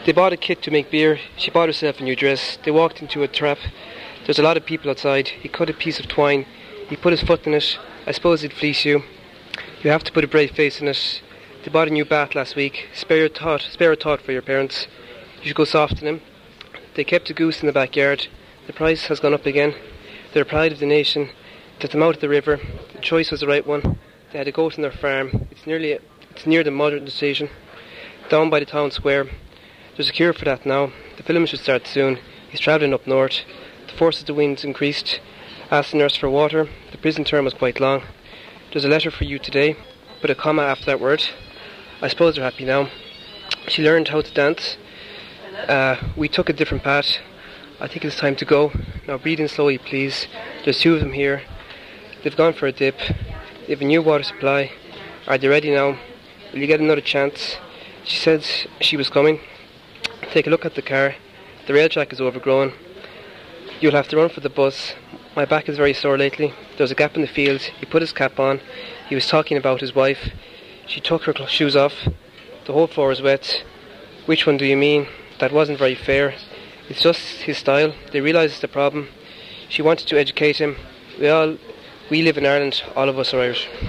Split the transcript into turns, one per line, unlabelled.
They bought a kit to make beer. She bought herself a new dress. They walked into a trap. There's a lot of people outside. He cut a piece of twine. He put his foot in it. I suppose he'd fleece you. You have to put a brave face in it. They bought a new bat last week. Spare a thought for your parents. You should go soft on him. They kept a goose in the backyard. The price has gone up again. They're pride of the nation. Took them out of the river. The choice was the right one. They had a goat on their farm. It's near the modern station, down by the town square. There's a cure for that now. The film should start soon. He's travelling up north. The force of the winds increased. Asked the nurse for water. The prison term was quite long. There's a letter for you today. Put a comma after that word. I suppose they're happy now. She learned how to dance. We took a different path. I think it's time to go. Now breathe in slowly, please. There's two of them here. They've gone for a dip. They have a new water supply. Are they ready now? Will you get another chance? She said she was coming. Take a look at the car. The rail track is overgrown. You'll have to run for the bus. My back is very sore lately. There's a gap in the field. He put his cap on. He was talking about his wife. She took her shoes off. The whole floor is wet. Which one do you mean? That wasn't very fair. It's just his style. They realised the problem. She wanted to educate him. We live in Ireland. All of us are Irish.